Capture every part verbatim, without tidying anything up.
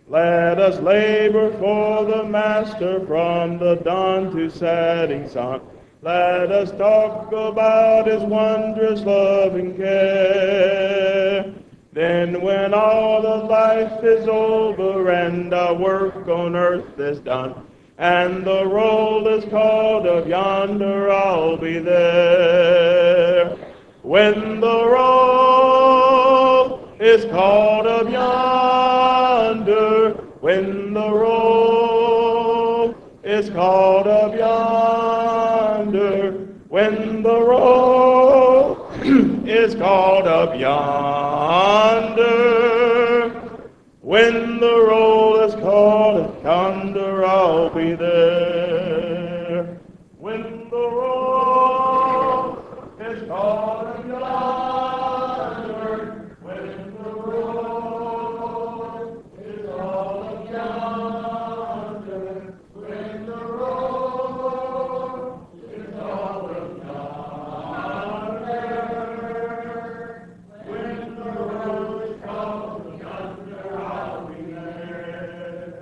Let us labor for the Master from the dawn to setting sun. Let us talk about his wondrous love and care. Then when all of life is over and our work on earth is done, and the roll is called up yonder, I'll be there. When the roll is called up yonder, when the roll is called up yonder, when the roll is called up yonder, when the roll is called up yonder, I'll be there. When the roll is called up yonder, when the roll is called up yonder, when the roll is called up yonder, when the roll is called up yonder, I'll be there.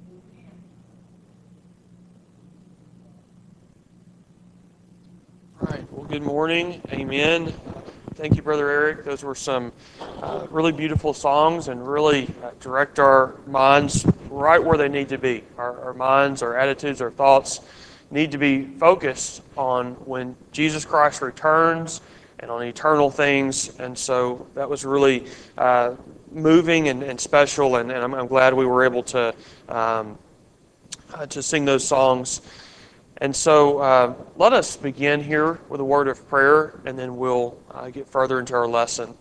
All right. Well, good morning. Amen. Thank you, Brother Eric. Those were some uh, really beautiful songs and really uh, direct our minds right where they need to be. Our, our minds, our attitudes, our thoughts need to be focused on when Jesus Christ returns and on eternal things. And so that was really uh, moving and, and special, and, and I'm, I'm glad we were able to um, uh, to sing those songs. And so uh, let us begin here with a word of prayer, and then we'll uh, get further into our lesson.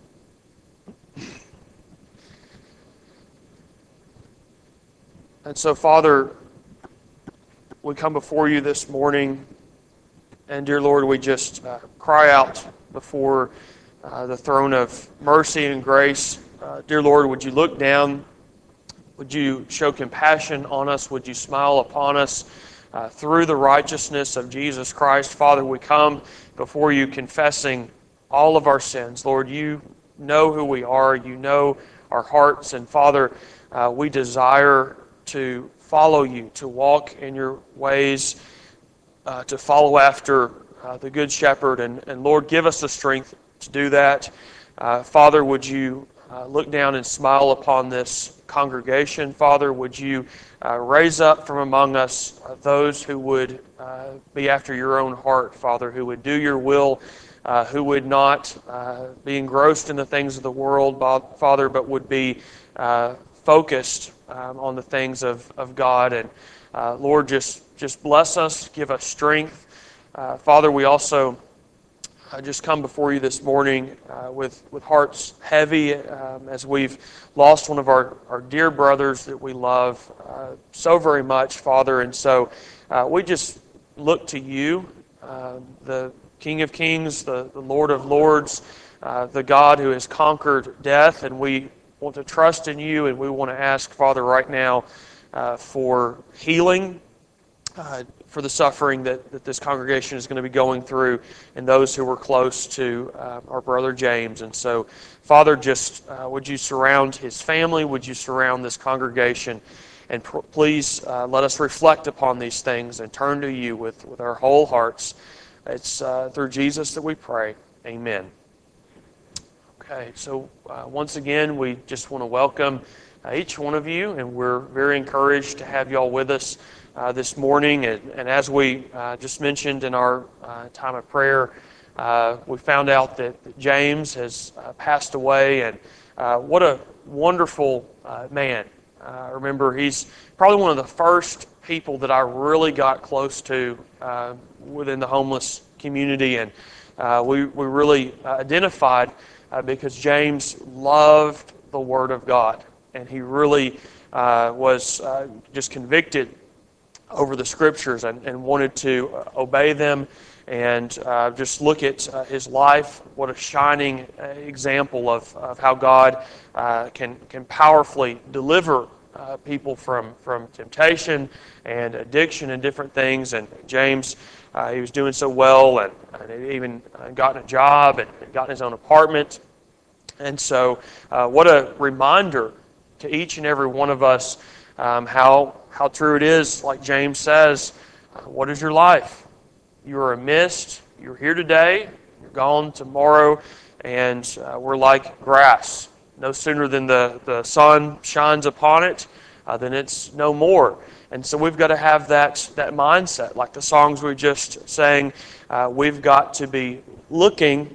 And so, Father, we come before you this morning, and dear Lord, we just uh, cry out before uh, the throne of mercy and grace. Uh, dear Lord, would you look down? Would you show compassion on us? Would you smile upon us? Uh, through the righteousness of Jesus Christ, Father, we come before you confessing all of our sins. Lord, you know who we are. You know our hearts. And Father, uh, we desire to follow you, to walk in your ways, uh, to follow after uh, the Good Shepherd. And, and Lord, give us the strength to do that. Uh, Father, would you uh, look down and smile upon this congregation? Father, would you uh, raise up from among us uh, those who would uh, be after your own heart, Father, who would do your will, uh, who would not uh, be engrossed in the things of the world, Father, but would be uh, focused um, on the things of, of God. And uh, Lord, just, just bless us, give us strength. Uh, Father, we also I just come before you this morning uh, with, with hearts heavy um, as we've lost one of our, our dear brothers that we love uh, so very much, Father. And so uh, we just look to you, uh, the King of Kings, the, the Lord of Lords, uh, the God who has conquered death. And we want to trust in you, and we want to ask, Father, right now uh, for healing, Uh, for the suffering that, that this congregation is going to be going through, and those who were close to uh, our brother James. And so, Father, just uh, would you surround his family? Would you surround this congregation? And pr- please uh, let us reflect upon these things and turn to you with, with our whole hearts. It's uh, through Jesus that we pray. Amen. Okay, so uh, once again, we just want to welcome uh, each one of you, and we're very encouraged to have y'all with us Uh, this morning. And, and as we uh, just mentioned in our uh, time of prayer, uh, we found out that, that James has uh, passed away, and uh, what a wonderful uh, man. Uh, remember, he's probably one of the first people that I really got close to uh, within the homeless community, and uh, we, we really uh, identified uh, because James loved the Word of God, and he really uh, was uh, just convicted over the Scriptures and, and wanted to uh, obey them, and uh, just look at uh, his life. What a shining uh, example of, of how God uh, can can powerfully deliver uh, people from, from temptation and addiction and different things. And James, uh, he was doing so well, and, and had even uh, gotten a job and gotten his own apartment. And so uh, what a reminder to each and every one of us um, how, how true it is, like James says, uh, what is your life? You are a mist. You're here today. You're gone tomorrow. And uh, we're like grass. No sooner than the, the sun shines upon it, uh, then it's no more. And so we've got to have that, that mindset. Like the songs we just sang, uh, we've got to be looking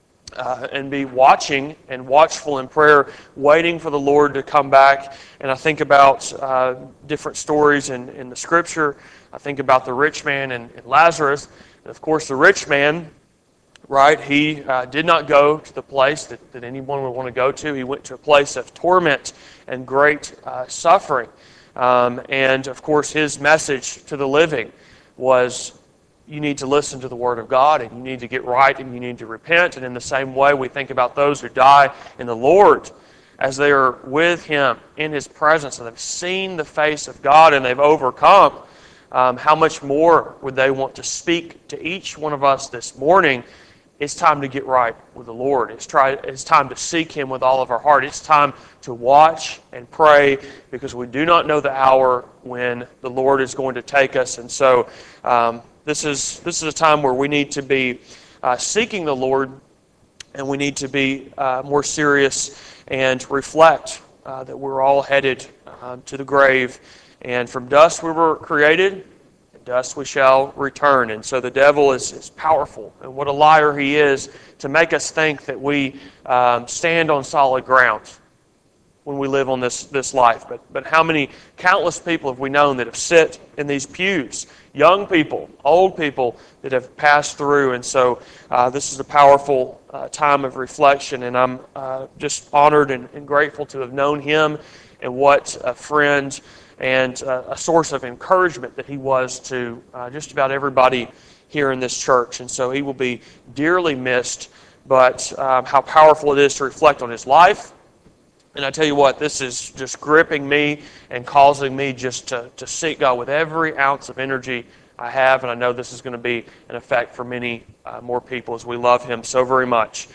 uh, and be watching and watchful in prayer, waiting for the Lord to come back. And I think about uh, different stories in, in the Scripture. I think about the rich man and, and Lazarus. And of course, the rich man, right, he uh, did not go to the place that, that anyone would want to go to. He went to a place of torment and great uh, suffering. Um, and of course, his message to the living was, you need to listen to the Word of God, and you need to get right, and you need to repent. And in the same way, we think about those who die in the Lord as they are with Him in His presence, and they've seen the face of God, and they've overcome. Um, how much more would they want to speak to each one of us this morning? It's time to get right with the Lord. It's, try, it's time to seek Him with all of our heart. It's time to watch and pray, because we do not know the hour when the Lord is going to take us. And so um, this is this is a time where we need to be uh, seeking the Lord, and we need to be uh, more serious and reflect uh, that we're all headed uh, to the grave. And from dust we were created, dust we shall return. And so the devil is, is powerful. And what a liar he is to make us think that we um, stand on solid ground when we live on this, this life. But, but how many countless people have we known that have sit in these pews? Young people, old people that have passed through. And so uh, this is a powerful uh, time of reflection. And I'm uh, just honored and, and grateful to have known him, and what a friend and uh, a source of encouragement that he was to uh, just about everybody here in this church. And so he will be dearly missed, but um, how powerful it is to reflect on his life. And I tell you what, this is just gripping me and causing me just to, to seek God with every ounce of energy I have, and I know this is going to be an effect for many uh, more people as we love him so very much.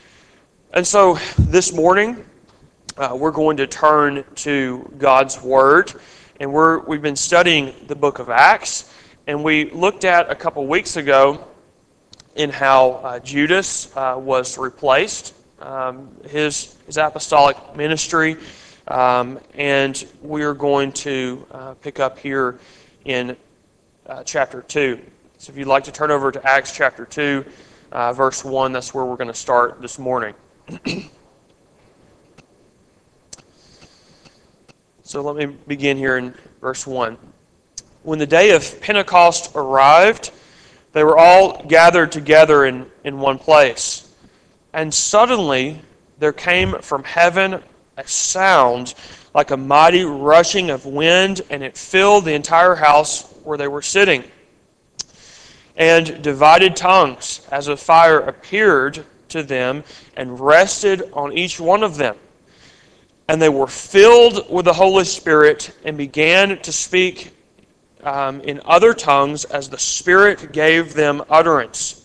And so this morning, Uh, we're going to turn to God's Word, and we're, we've been studying the book of Acts, and we looked at a couple weeks ago in how uh, Judas uh, was replaced, um, his, his apostolic ministry, um, and we're going to uh, pick up here in uh, chapter two. So if you'd like to turn over to Acts chapter two, uh, verse one, that's where we're going to start this morning. So let me begin here in verse one. When the day of Pentecost arrived, they were all gathered together in, in one place. And suddenly there came from heaven a sound like a mighty rushing of wind, and it filled the entire house where they were sitting. And divided tongues as of fire appeared to them and rested on each one of them. And they were filled with the Holy Spirit and began to speak um, in other tongues as the Spirit gave them utterance.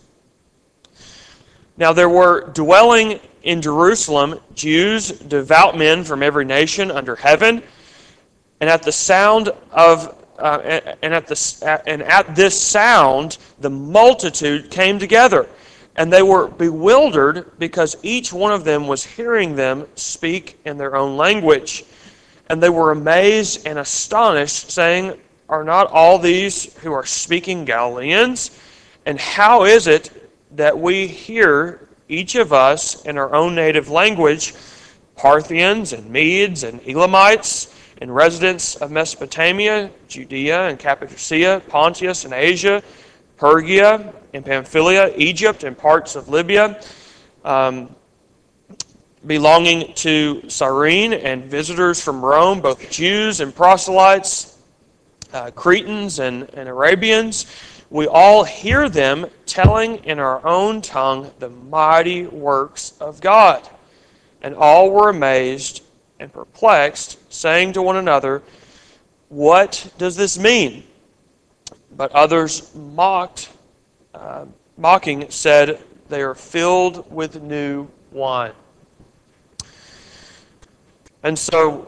Now there were dwelling in Jerusalem Jews, devout men from every nation under heaven, and at the sound of uh, and at the and at this sound the multitude came together. And they were bewildered because each one of them was hearing them speak in their own language. And they were amazed and astonished, saying, "Are not all these who are speaking Galileans? And how is it that we hear, each of us, in our own native language, Parthians and Medes and Elamites, and residents of Mesopotamia, Judea and Cappadocia, Pontus and Asia, Pergia and Pamphylia, Egypt and parts of Libya, um, belonging to Cyrene, and visitors from Rome, both Jews and proselytes, uh, Cretans and, and Arabians. We all hear them telling in our own tongue the mighty works of God." And all were amazed and perplexed, saying to one another, "What does this mean?" But others mocked, uh, mocking, said, "They are filled with new wine." And so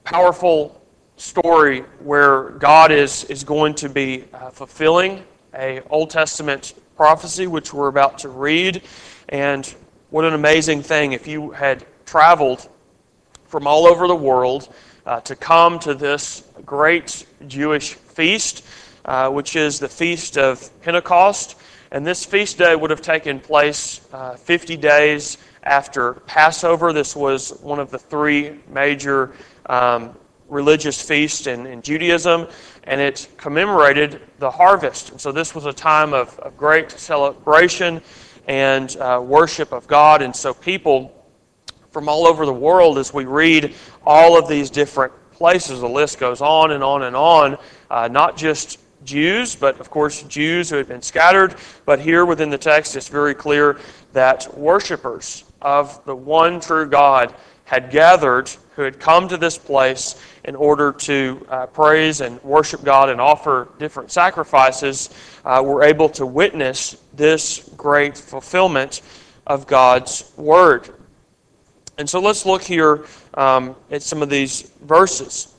powerful story where God is, is going to be uh, fulfilling a Old Testament prophecy, which we're about to read. And what an amazing thing if you had traveled from all over the world uh, to come to this great Jewish feast, uh, which is the Feast of Pentecost. And this feast day would have taken place uh, fifty days after Passover. This was one of the three major um, religious feasts in, in Judaism, and it commemorated the harvest. And so this was a time of, of great celebration and uh, worship of God. And so people from all over the world, as we read all of these different places, the list goes on and on and on, uh, not just Jews, but of course Jews who had been scattered, but here within the text it's very clear that worshipers of the one true God had gathered, who had come to this place in order to uh, praise and worship God and offer different sacrifices, uh, were able to witness this great fulfillment of God's Word. And so let's look here um, at some of these verses.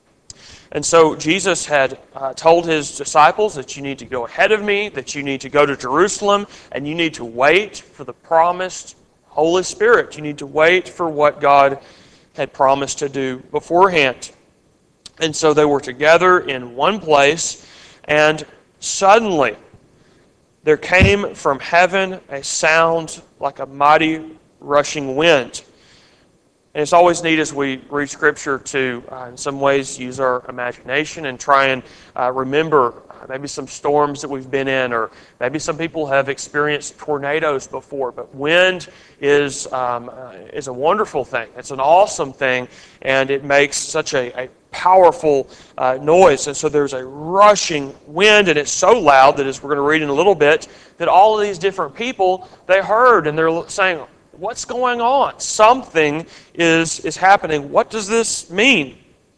And so Jesus had uh, told his disciples that you need to go ahead of me, that you need to go to Jerusalem, and you need to wait for the promised Holy Spirit. You need to wait for what God had promised to do beforehand. And so they were together in one place, and suddenly there came from heaven a sound like a mighty rushing wind. And it's always neat as we read Scripture to, uh, in some ways, use our imagination and try and uh, remember maybe some storms that we've been in, or maybe some people have experienced tornadoes before. But wind is um, uh, is a wonderful thing. It's an awesome thing, and it makes such a, a powerful uh, noise. And so there's a rushing wind, and it's so loud that, as we're going to read in a little bit, that all of these different people, they heard, and they're saying, what's going on? Something is, is happening. What does this mean?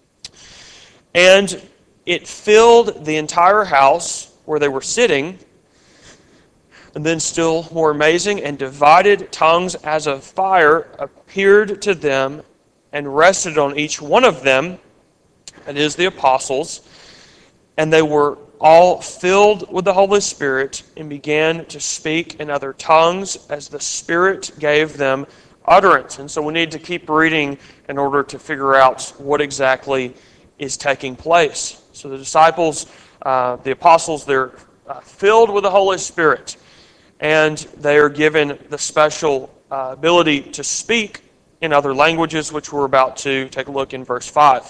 And it filled the entire house where they were sitting. And then, still more amazing, and divided tongues as of fire appeared to them and rested on each one of them, that is, the apostles. And they were all filled with the Holy Spirit and began to speak in other tongues as the Spirit gave them utterance. And so we need to keep reading in order to figure out what exactly is taking place. So the disciples, uh, the apostles, they're uh, filled with the Holy Spirit, and they are given the special uh, ability to speak in other languages, which we're about to take a look in verse five.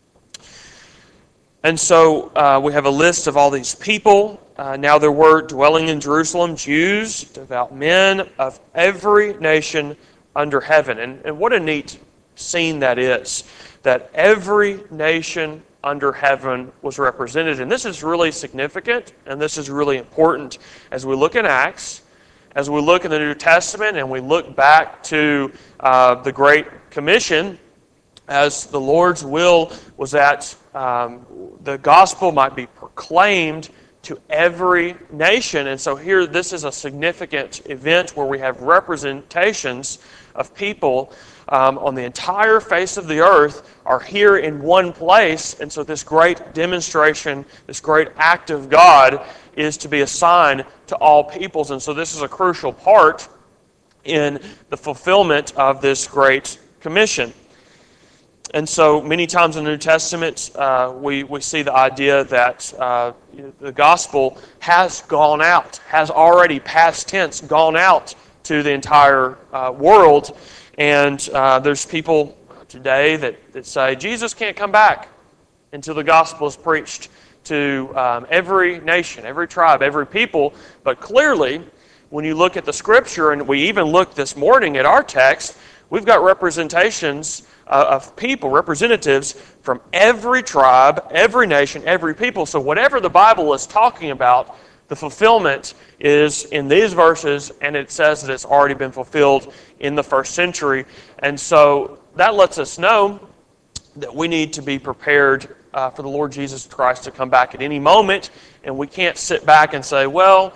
And so uh, we have a list of all these people. Uh, now there were dwelling in Jerusalem Jews, devout men of every nation under heaven. And, and what a neat scene that is, that every nation under heaven was represented. And this is really significant, and this is really important as we look in Acts, as we look in the New Testament, and we look back to uh, the Great Commission, as the Lord's will was that um, the gospel might be proclaimed to every nation. And so here, this is a significant event where we have representations of people um, on the entire face of the earth are here in one place. And so this great demonstration, this great act of God is to be a sign to all peoples. And so this is a crucial part in the fulfillment of this great commission. And so many times in the New Testament, uh, we, we see the idea that uh, the gospel has gone out, has already, past tense, gone out to the entire uh, world. And uh, there's people today that, that say, Jesus can't come back until the gospel is preached to um, every nation, every tribe, every people. But clearly, when you look at the Scripture, and we even look this morning at our text, we've got representations Uh, of people, representatives from every tribe, every nation, every people. So whatever the Bible is talking about, the fulfillment is in these verses, and it says that it's already been fulfilled in the first century. And so that lets us know that we need to be prepared uh, for the Lord Jesus Christ to come back at any moment, and we can't sit back and say, well,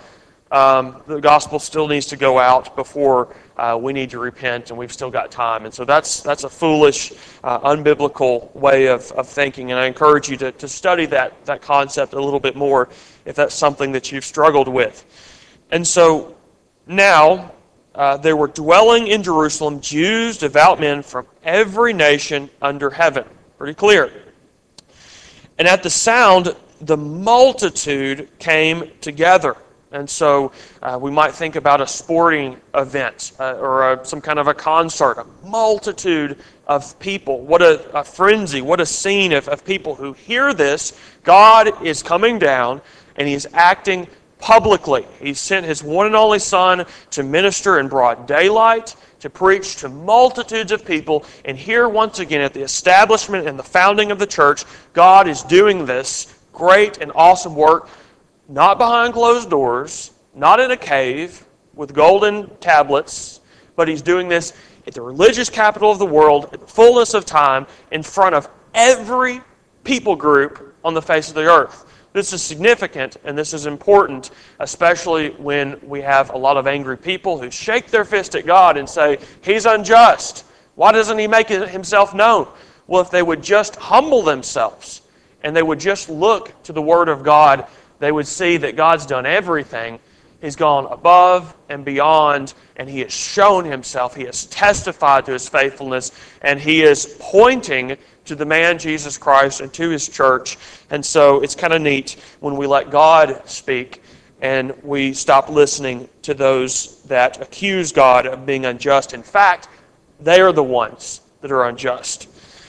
Um, the gospel still needs to go out before uh, we need to repent, and we've still got time. And so that's that's a foolish, uh, unbiblical way of, of thinking. And I encourage you to, to study that, that concept a little bit more if that's something that you've struggled with. And so now uh, there were dwelling in Jerusalem Jews, devout men from every nation under heaven. Pretty clear. And at the sound, the multitude came together. And so uh, we might think about a sporting event uh, or a, some kind of a concert, a multitude of people. What a, a frenzy, what a scene of, of people who hear this. God is coming down and He is acting publicly. He sent His one and only Son to minister in broad daylight, to preach to multitudes of people. And here once again at the establishment and the founding of the church, God is doing this great and awesome work. Not behind closed doors, not in a cave with golden tablets, but He's doing this at the religious capital of the world, at the fullness of time, in front of every people group on the face of the earth. This is significant and this is important, especially when we have a lot of angry people who shake their fist at God and say, He's unjust. Why doesn't He make Himself known? Well, if they would just humble themselves and they would just look to the Word of God, they would see that God's done everything. He's gone above and beyond, and He has shown Himself. He has testified to His faithfulness, and He is pointing to the man Jesus Christ and to His church. And so it's kind of neat when we let God speak and we stop listening to those that accuse God of being unjust. In fact, they are the ones that are unjust.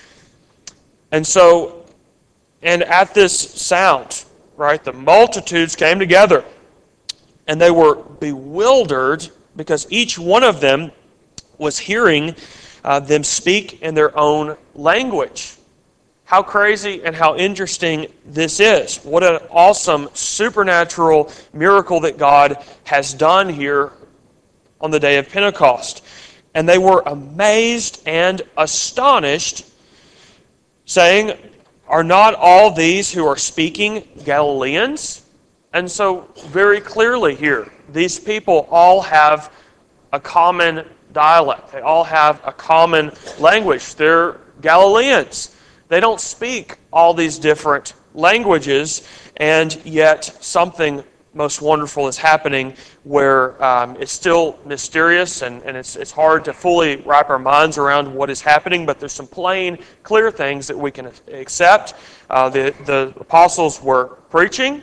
And so, and at this sound, right, the multitudes came together, and they were bewildered because each one of them was hearing uh, them speak in their own language. How crazy and how interesting this is. What an awesome supernatural miracle that God has done here on the day of Pentecost. And they were amazed and astonished, saying, Are not all these who are speaking Galileans? And so very clearly here, these people all have a common dialect. They all have a common language. They're Galileans. They don't speak all these different languages, and yet something most wonderful is happening where um, it's still mysterious and, and it's, it's hard to fully wrap our minds around what is happening, but there's some plain, clear things that we can accept. Uh, the, the apostles were preaching,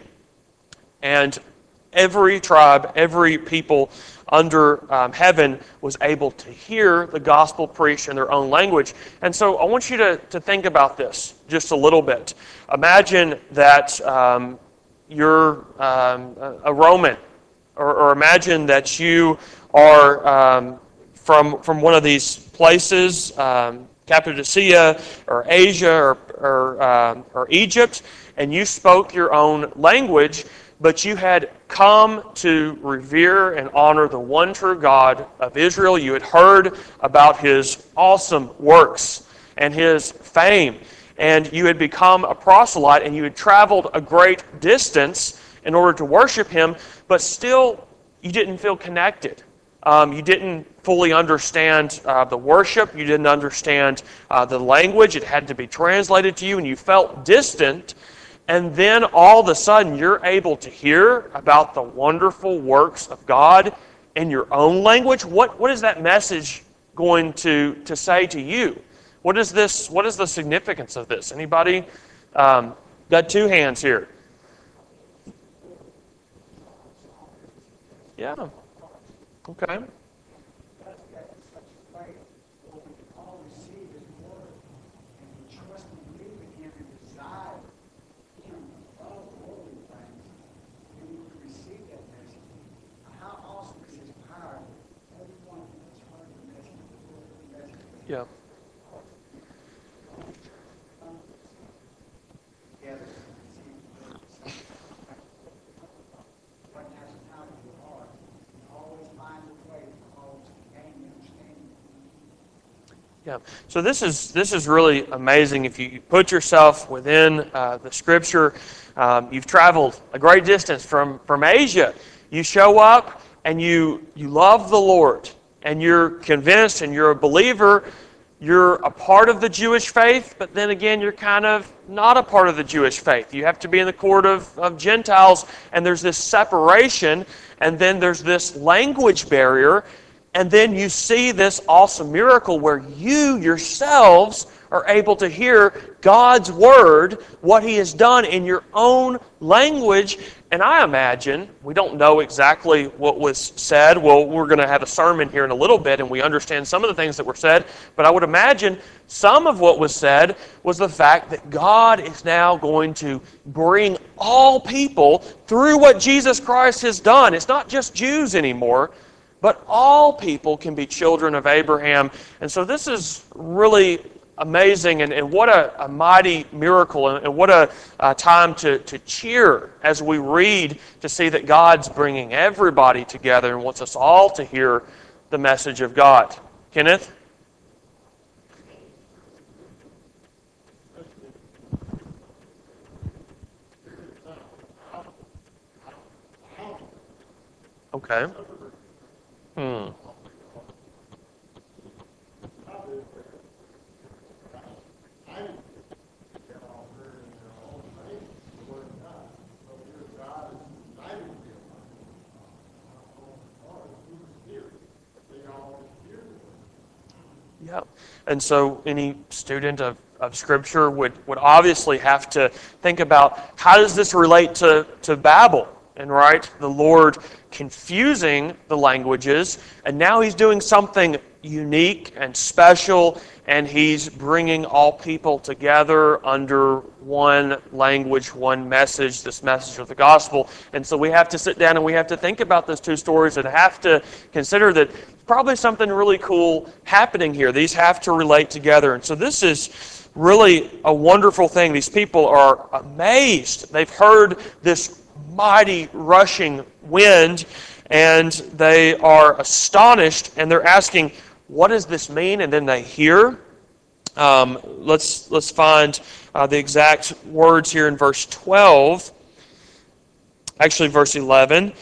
and every tribe, every people under um, heaven was able to hear the gospel preached in their own language. And so I want you to, to think about this just a little bit. Imagine that um, you're um, a Roman, or, or imagine that you are um, from, from one of these places, um, Cappadocia or Asia or, or, um, or Egypt, and you spoke your own language, but you had come to revere and honor the one true God of Israel. You had heard about His awesome works and His fame, and you had become a proselyte, and you had traveled a great distance in order to worship Him, but still you didn't feel connected. Um, you didn't fully understand uh, the worship. You didn't understand uh, the language. It had to be translated to you, and you felt distant. And then all of a sudden, you're able to hear about the wonderful works of God in your own language. What, what is that message going to, to say to you? What is this? What is the significance of this? Anybody? Um, got two hands here. Yeah. Okay. Yeah. Yeah. So this is this is really amazing. If you put yourself within uh, the Scripture, um, you've traveled a great distance from from Asia, You show up and you, you love the Lord, and you're convinced and you're a believer. You're a part of the Jewish faith, but then again, you're kind of not a part of the Jewish faith. You have to be in the court of, of Gentiles, and there's this separation, and then there's this language barrier, and then you see this awesome miracle where you yourselves are able to hear God's Word, what He has done in your own language. And I imagine, we don't know exactly what was said. Well, we're going to have a sermon here in a little bit, and we understand some of the things that were said. But I would imagine some of what was said was the fact that God is now going to bring all people through what Jesus Christ has done. It's not just Jews anymore, but all people can be children of Abraham. And so this is really amazing, and, and what a, a mighty miracle, and, and what a, a time to, to cheer as we read to see that God's bringing everybody together and wants us all to hear the message of God. Kenneth? Okay. Hmm. Yeah. And so any student of, of Scripture would, would obviously have to think about, how does this relate to, to Babel? And right, the Lord confusing the languages, and now He's doing something unique and special, and He's bringing all people together under one language, one message, this message of the gospel. And so we have to sit down and we have to think about those two stories and have to consider that probably something really cool happening here. These have to relate together. And so this is really a wonderful thing. These people are amazed. They've heard this mighty rushing wind, and they are astonished, and they're asking, what does this mean? And then they hear. Um, let's let's find uh, the exact words here in verse twelve. Actually, verse eleven.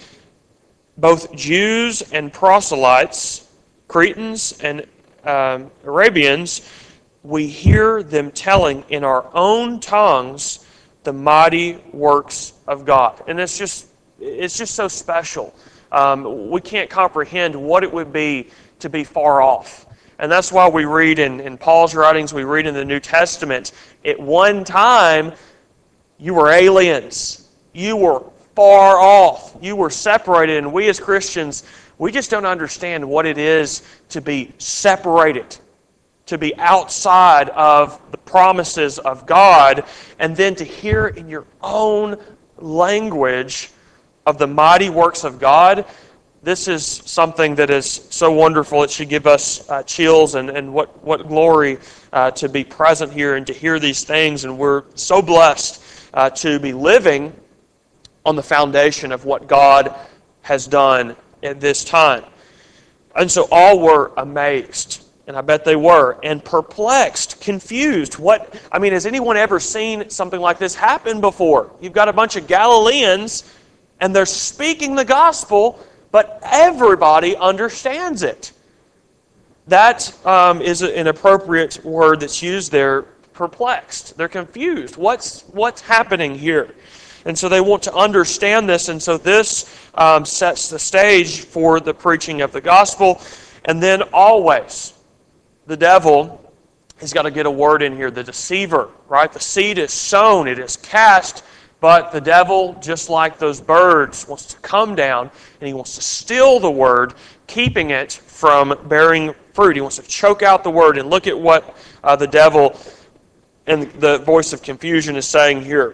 Both Jews and proselytes, Cretans and um, Arabians, we hear them telling in our own tongues the mighty works of God. And it's just it's just so special. Um, we can't comprehend what it would be to be far off. And that's why we read in, in Paul's writings, we read in the New Testament, at one time, you were aliens. You were far off. You were separated. And we as Christians, we just don't understand what it is to be separated, to be outside of the promises of God, and then to hear in your own language of the mighty works of God. This is something that is so wonderful. It should give us uh, chills, and, and what, what glory uh, to be present here and to hear these things. And we're so blessed uh, to be living on the foundation of what God has done at this time. And so all were amazed. And I bet they were. And perplexed, confused. What, I mean, has anyone ever seen something like this happen before? You've got a bunch of Galileans, and they're speaking the gospel, but everybody understands it. That um, is an appropriate word that's used there, perplexed. They're confused. What's, what's happening here? And so they want to understand this, and so this um, sets the stage for the preaching of the gospel. And then always, the devil has got to get a word in here, the deceiver, right? The seed is sown, it is cast, but the devil, just like those birds, wants to come down and he wants to steal the word, keeping it from bearing fruit. He wants to choke out the word. And look at what uh, the devil and the voice of confusion is saying here.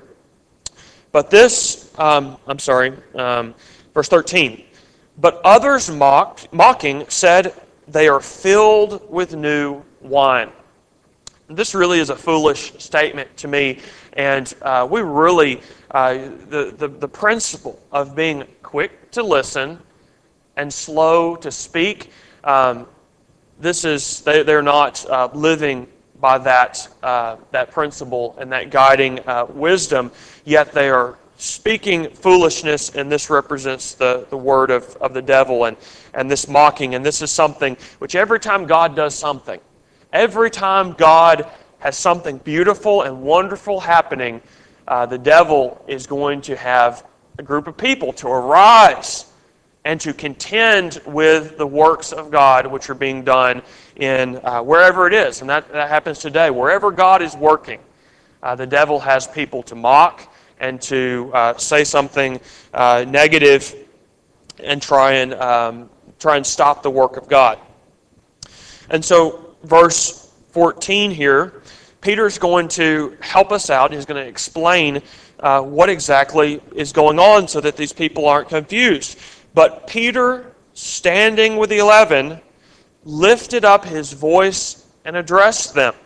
But this, um, I'm sorry, um, verse thirteen. But others mocked, mocking said, they are filled with new wine. This really is a foolish statement to me, and uh, we really, uh, the, the, the principle of being quick to listen and slow to speak, um, this is, they, they're not uh, living by that, uh, that principle and that guiding uh, wisdom, yet they are speaking foolishness, and this represents the, the word of, of the devil and, and this mocking. And this is something which every time God does something, every time God has something beautiful and wonderful happening, uh, the devil is going to have a group of people to arise and to contend with the works of God which are being done in uh, wherever it is. And that, that happens today. Wherever God is working, uh, the devil has people to mock and to uh, say something uh, negative and try and um, try and stop the work of God. And so, verse fourteen here, Peter's going to help us out. He's going to explain uh, what exactly is going on so that these people aren't confused. But Peter, standing with the eleven, lifted up his voice and addressed them.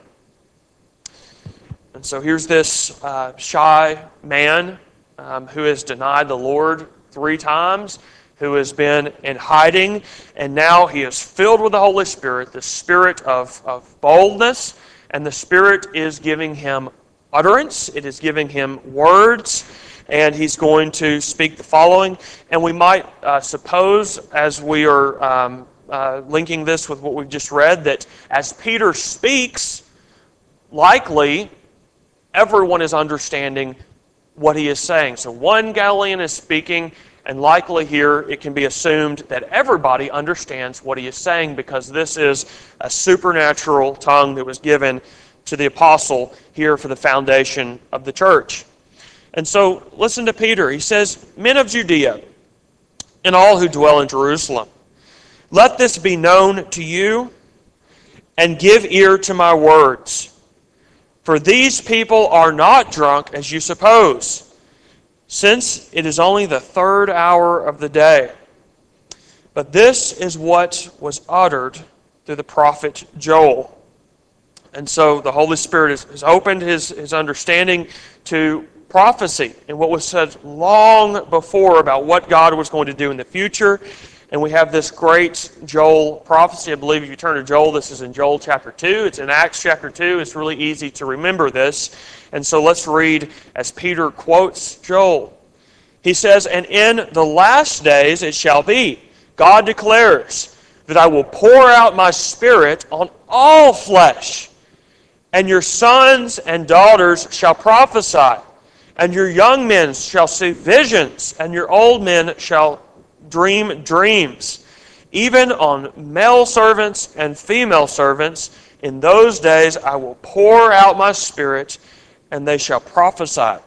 And so here's this uh, shy man um, who has denied the Lord three times, who has been in hiding, and now he is filled with the Holy Spirit, the spirit of, of boldness, and the Spirit is giving him utterance. It is giving him words, and he's going to speak the following. And we might uh, suppose, as we are um, uh, linking this with what we've just read, that as Peter speaks, likely everyone is understanding what he is saying. So one Galilean is speaking, and likely here it can be assumed that everybody understands what he is saying, because this is a supernatural tongue that was given to the apostle here for the foundation of the church. And so listen to Peter. He says, "Men of Judea and all who dwell in Jerusalem, let this be known to you, and give ear to my words. For these people are not drunk as you suppose, since it is only the third hour of the day. But this is what was uttered through the prophet Joel." And so the Holy Spirit has, has opened his, his understanding to prophecy and what was said long before about what God was going to do in the future. And we have this great Joel prophecy. I believe if you turn to Joel, this is in Joel chapter two. It's in Acts chapter two. It's really easy to remember this. And so let's read as Peter quotes Joel. He says, "And in the last days it shall be, God declares, that I will pour out my Spirit on all flesh. And your sons and daughters shall prophesy, and your young men shall see visions, and your old men shall dream dreams. Even on male servants and female servants, in those days I will pour out my Spirit, and they shall prophesy.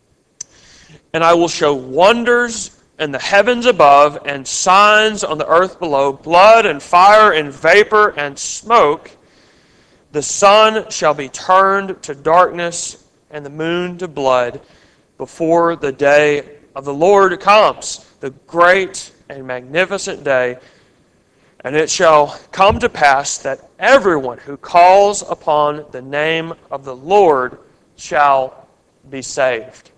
And I will show wonders in the heavens above, and signs on the earth below, blood and fire and vapor and smoke. The sun shall be turned to darkness, and the moon to blood, before the day of the Lord comes, the great and magnificent day. And it shall come to pass that everyone who calls upon the name of the Lord shall be saved."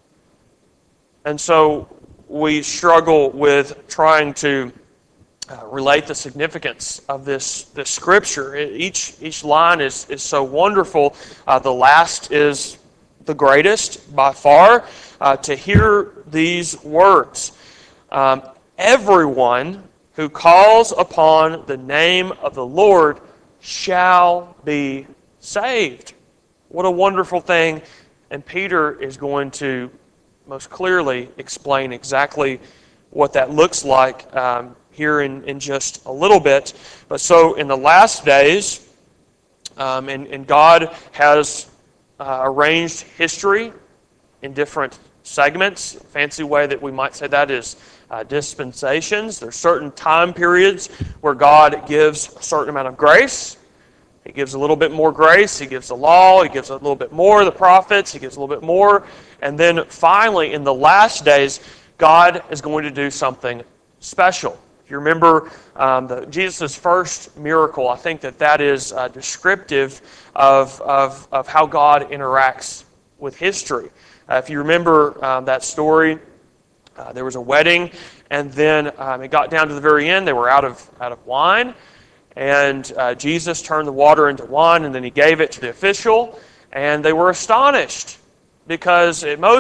And so we struggle with trying to uh, relate the significance of this, this scripture. Each, each line is, is so wonderful. Uh, the last is the greatest by far. Uh, to hear these words, um, everyone who calls upon the name of the Lord shall be saved. What a wonderful thing. And Peter is going to most clearly explain exactly what that looks like um, here in, in just a little bit. But so in the last days, um, and, and God has uh, arranged history in different segments. A fancy way that we might say that is uh, dispensations. There's certain time periods where God gives a certain amount of grace. He gives a little bit more grace. He gives the law. He gives a little bit more the prophets. He gives a little bit more. And then finally, in the last days, God is going to do something special. If you remember um, the, Jesus' first miracle, I think that that is uh, descriptive of, of, of how God interacts with history. Uh, if you remember um, that story, uh, there was a wedding, and then um, it got down to the very end. They were out of out of wine, and uh, Jesus turned the water into wine, and then he gave it to the official, and they were astonished because at most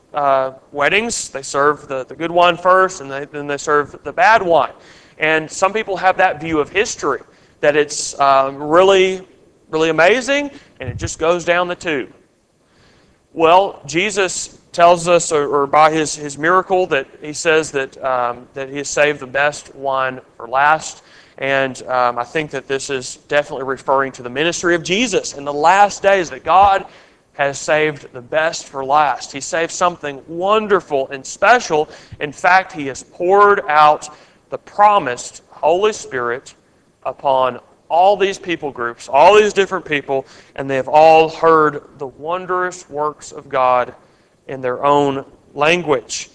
uh, weddings, they serve the, the good wine first, and they, then they serve the bad wine. And some people have that view of history, that it's um, really, really amazing, and it just goes down the tube. Well, Jesus tells us, or, or by his, his miracle, that he says that, um, that he has saved the best wine for last. And um, I think that this is definitely referring to the ministry of Jesus in the last days, that God has saved the best for last. He saved something wonderful and special. In fact, he has poured out the promised Holy Spirit upon all these people groups, all these different people, and they have all heard the wondrous works of God in their own language.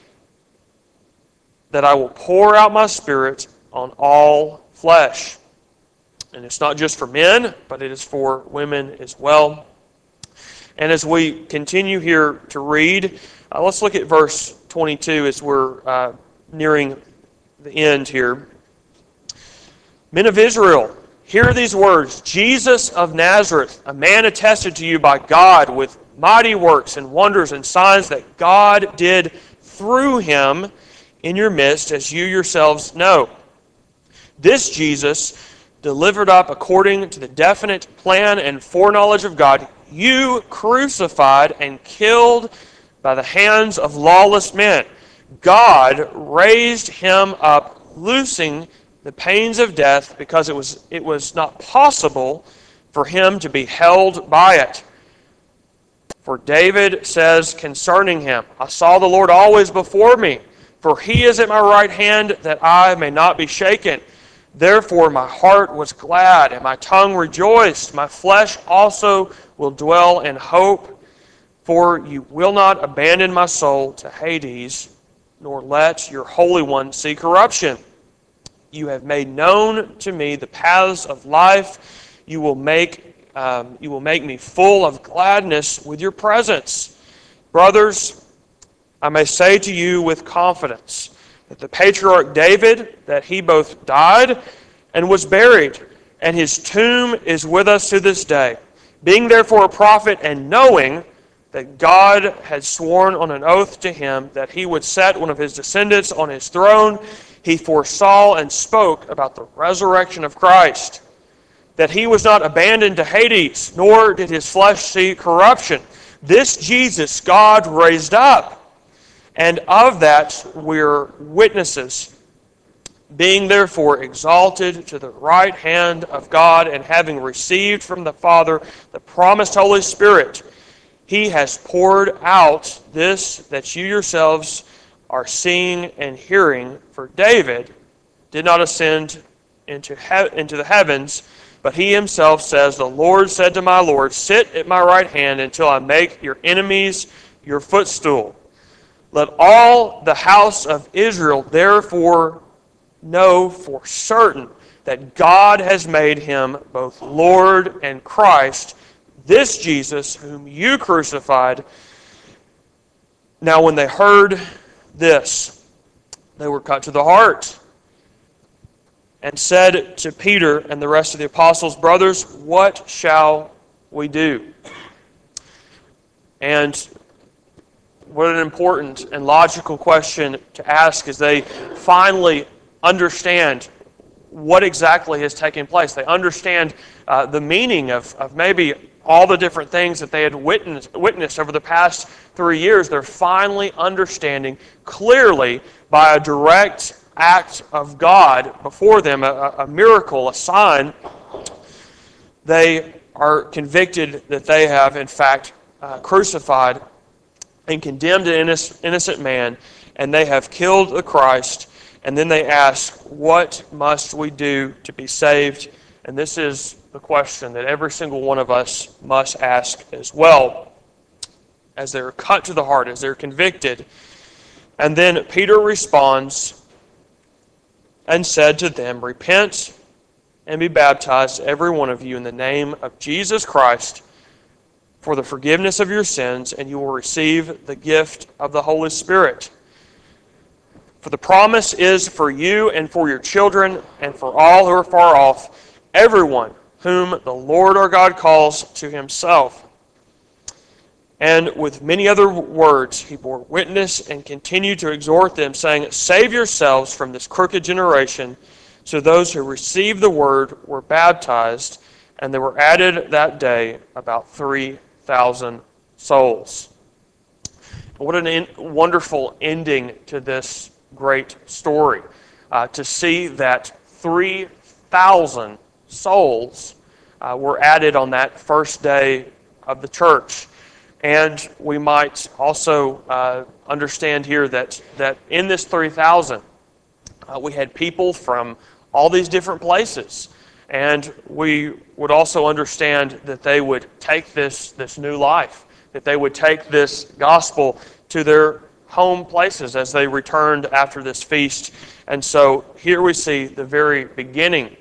That I will pour out my Spirit on all flesh. And it's not just for men, but it is for women as well. And as we continue here to read, uh, let's look at verse twenty-two as we're uh, nearing the end here. Men of Israel, hear these words. Jesus of Nazareth, a man attested to you by God with mighty works and wonders and signs that God did through him in your midst, as you yourselves know. This Jesus, delivered up according to the definite plan and foreknowledge of God, you crucified and killed by the hands of lawless men. God raised him up, loosing the pains of death, because it was, it was not possible for him to be held by it. For David says concerning him, I saw the Lord always before me, for he is at my right hand, that I may not be shaken. Therefore my heart was glad, and my tongue rejoiced. My flesh also will dwell in hope, for you will not abandon my soul to Hades, nor let your Holy One see corruption. You have made known to me the paths of life. You will make, um, you will make me full of gladness with your presence. Brothers, I may say to you with confidence that the patriarch David, that he both died and was buried, and his tomb is with us to this day. Being therefore a prophet, and knowing that God had sworn on an oath to him that he would set one of his descendants on his throne, he foresaw and spoke about the resurrection of Christ, that he was not abandoned to Hades, nor did his flesh see corruption. This Jesus God raised up, and of that we're witnesses. Being therefore exalted to the right hand of God, and having received from the Father the promised Holy Spirit, he has poured out this that you yourselves are seeing and hearing. For David did not ascend into, he- into the heavens, but he himself says, the Lord said to my Lord, sit at my right hand until I make your enemies your footstool. Let all the house of Israel therefore know for certain that God has made him both Lord and Christ, this Jesus whom you crucified. Now when they heard this, they were cut to the heart, and said to Peter and the rest of the apostles, brothers, what shall we do? And what an important and logical question to ask as they finally understand what exactly has taken place. They understand uh, the meaning of, of maybe all the different things that they had witnessed, witnessed over the past three years. They're finally understanding clearly by a direct act of God before them, a, a miracle, a sign. They are convicted that they have, in fact, uh, crucified and condemned an innocent man, and they have killed the Christ. And then they ask, what must we do to be saved? And this is the question that every single one of us must ask as well, as they're cut to the heart, as they're convicted. And then Peter responds and said to them, repent and be baptized, every one of you, in the name of Jesus Christ, for the forgiveness of your sins, and you will receive the gift of the Holy Spirit. For the promise is for you and for your children and for all who are far off, everyone whom the Lord our God calls to himself. And with many other words he bore witness and continued to exhort them, saying, Save yourselves from this crooked generation. So those who received the word were baptized, and there were added that day about three thousand souls. What a in- wonderful ending to this great story. Uh, to see that three thousand souls uh, were added on that first day of the church. And we might also uh, understand here that, that in this three thousand, uh, we had people from all these different places. And we would also understand that they would take this, this new life, that they would take this gospel to their home places as they returned after this feast. And so here we see the very beginning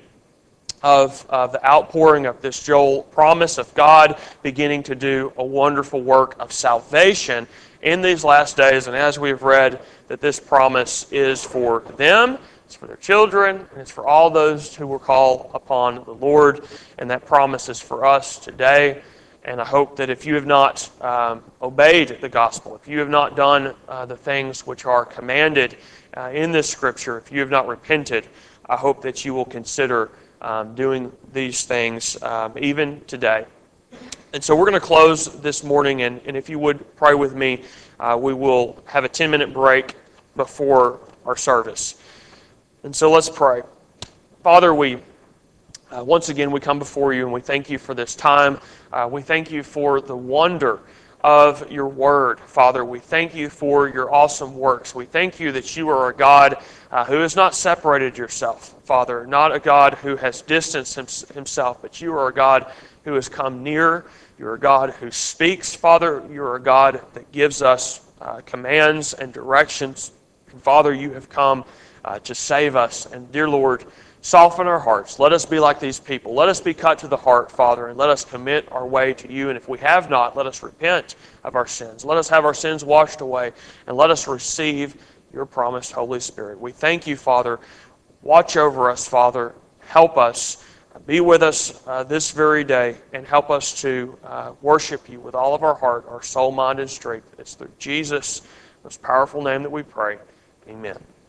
of uh, the outpouring of this Joel promise of God beginning to do a wonderful work of salvation in these last days. And as we've read, that this promise is for them, it's for their children, and it's for all those who will call upon the Lord. And that promise is for us today. And I hope that if you have not um, obeyed the gospel, if you have not done uh, the things which are commanded uh, in this scripture, if you have not repented, I hope that you will consider um, doing these things um, even today. And so we're going to close this morning, and, and if you would pray with me, uh, we will have a ten-minute break before our service. And so let's pray. Father, we uh, once again we come before you, and we thank you for this time. Uh, we thank you for the wonder of your word, Father. We thank you for your awesome works. We thank you that you are a God uh, who has not separated yourself, Father, not a God who has distanced himself, but you are a God who has come near. You're a God who speaks, Father. You're a God that gives us uh, commands and directions. And Father, you have come uh, to save us. And dear Lord, soften our hearts. Let us be like these people. Let us be cut to the heart, Father, and let us commit our way to you. And if we have not, let us repent of our sins. Let us have our sins washed away, and let us receive your promised Holy Spirit. We thank you, Father. Watch over us, Father. Help us. Be with us uh, this very day, and help us to uh, worship you with all of our heart, our soul, mind, and strength. It's through Jesus' most powerful name that we pray. Amen.